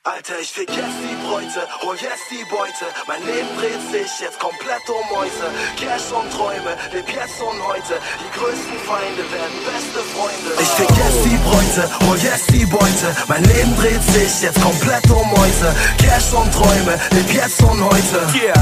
Alter, ich vergess die Bräute, hol jetzt die Beute. Mein Leben dreht sich jetzt komplett um Mäuse. Cash und Träume, leb jetzt und heute. Die größten Feinde werden beste Freunde. Ich vergess die Bräute, hol jetzt die Beute. Mein Leben dreht sich jetzt komplett um Mäuse. Cash und Träume, leb jetzt und heute.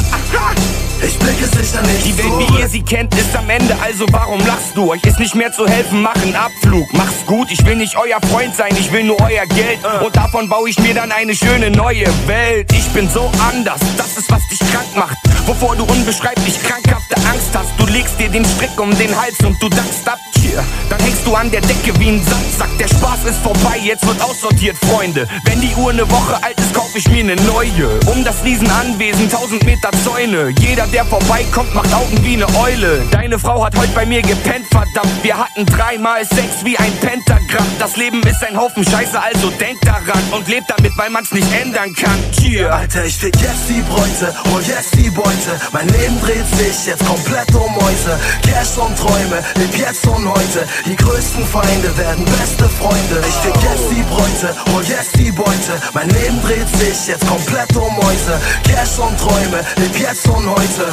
Ich blicke sicher nicht. Die Welt, wie ihr sie kennt, ist am Ende, also warum lachst du? Euch ist nicht mehr zu helfen, mach einen Abflug. Mach's gut, ich will nicht euer Freund sein, ich will nur euer Geld. Und davon baue ich mir dann eine schöne neue Welt. Ich bin so anders, das ist was dich krank macht. Wovor du unbeschreiblich krankhafte Angst hast. Du legst dir den Strick um den Hals und du dankst ab. Dann hängst du an der Decke wie ein Sandsack. Der Spaß ist vorbei, jetzt wird aussortiert, Freunde. Wenn die Uhr eine Woche alt ist, kauf ich mir eine neue. Um das Riesenanwesen, 1000 Meter Zäune. Jeder, der vorbeikommt, macht Augen wie eine Eule. Deine Frau hat heute bei mir gepennt, verdammt. Wir hatten 3x6 wie ein Pentagramm. Das Leben ist ein Haufen Scheiße, also denk daran. Und lebt damit, weil man's nicht ändern kann. Alter, ich vergess die Bräute, hol jetzt die Beute. Mein Leben dreht sich jetzt komplett um Mäuse. Cash und Träume, leb jetzt und heute. Die größten Feinde werden beste Freunde. Ich vergess die Bräute, hol jetzt die Beute. Mein Leben dreht sich jetzt komplett um Mäuse. Cash und Träume, leb jetzt und heute.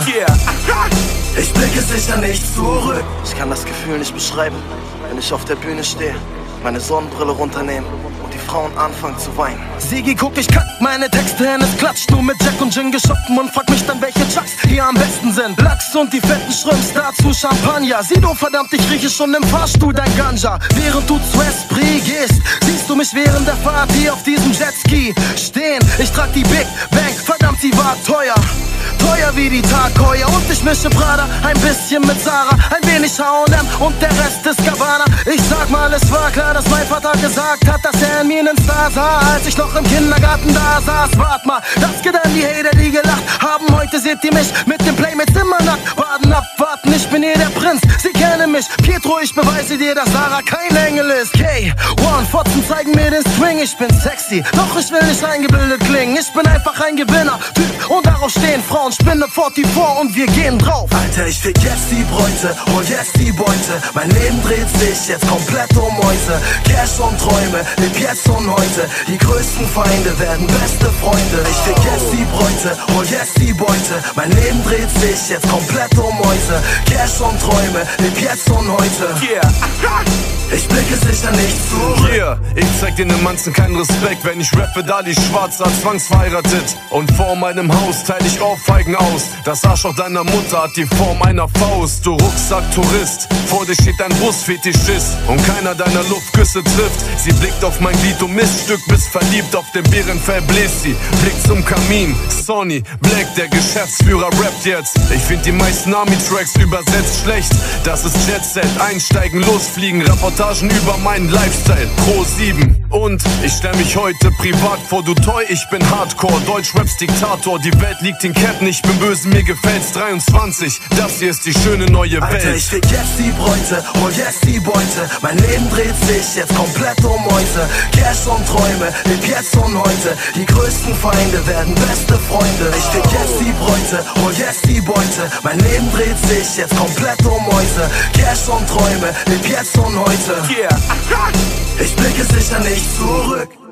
Ich blicke sicher nicht zurück. Ich kann das Gefühl nicht beschreiben, wenn ich auf der Bühne stehe, meine Sonnenbrille runternehmen und die Frauen anfangen zu weinen. Sigi, guck, ich kack meine Texte hin, es klatscht nur mit Jack und Gin geschoppen und frag mich dann, welche Chucks hier am besten sind. Lachs und die fetten Shrimps, dazu Champagner. Sieh du, verdammt, ich rieche schon im Fahrstuhl dein Ganja. Während du zu Esprit gehst, siehst du mich während der Fahrt hier auf diesem Jetski stehen. Ich trag die Big Bang, verdammt, sie war teuer. Teuer wie die Tagheuer und ich mische Prada ein bisschen mit Sarah, ein wenig H&M und der Rest ist Gabbana. Ich sag mal, es war klar, dass mein Vater gesagt hat, dass er in mir einen Star sah, als ich noch im Kindergarten da saß. Wart mal, das geht an die Hater, die gelacht haben. Heute seht ihr mich mit dem Playmates immer nackt. Baden, abwarten, ich bin hier der Prinz, sie kennen mich. Pietro, ich beweise dir, dass Sarah kein Engel ist. K1, Fotzen zeigen mir den Swing, ich bin sexy, doch ich will nicht eingebildet klingen. Ich bin einfach ein Gewinner, Typ, und darauf stehen Frauen. Spinne 44 und wir gehen drauf. Alter, ich vergess die Bräute, hol jetzt die Beute. Mein Leben dreht sich jetzt komplett um Mäuse. Cash und Träume, leb jetzt und heute. Die größten Feinde werden beste Freunde. Ich vergess die Bräute, hol jetzt die Beute. Mein Leben dreht sich jetzt komplett um Mäuse. Cash und Träume, leb jetzt und heute. Ich blicke sicher nicht zurück. Ich zeig den Emanzen keinen Respekt, wenn ich rappe, da die Schwarzer zwangsverheiratet. Und vor meinem Haus teile ich Ohrfeigen aus. Das Arschloch deiner Mutter hat die Form einer Faust. Du Rucksack-Tourist, vor dir steht ein Busfetischist und keiner deiner Luftküsse trifft. Sie blickt auf mein Glied, du Miststück, bist verliebt. Auf dem Bärenfell bläst sie, blickt zum Kamin. Sonny Black, der Geschäftsführer, rappt jetzt. Ich find die meisten Army-Tracks übersetzt schlecht. Das ist Jet-Set, einsteigen, losfliegen, Reportagen über meinen Lifestyle, Pro 7. Und ich stell mich heute privat vor, du Toy, ich bin Hardcore, Deutsch-Raps Diktator. Die Welt liegt in Ketten, ich bin böse, mir gefällt's. 23, das hier ist die schöne neue Welt. Alter, ich vergess die Bräute, hol jetzt die Beute. Mein Leben dreht sich jetzt komplett um Mäuse. Cash und Träume, leb jetzt und heute. Die größten Feinde werden beste Freunde. Ich vergess die Bräute, hol jetzt die Beute. Mein Leben dreht sich jetzt komplett um Mäuse. Cash und Träume, leb jetzt und heute. Ich blicke sicher nicht zurück.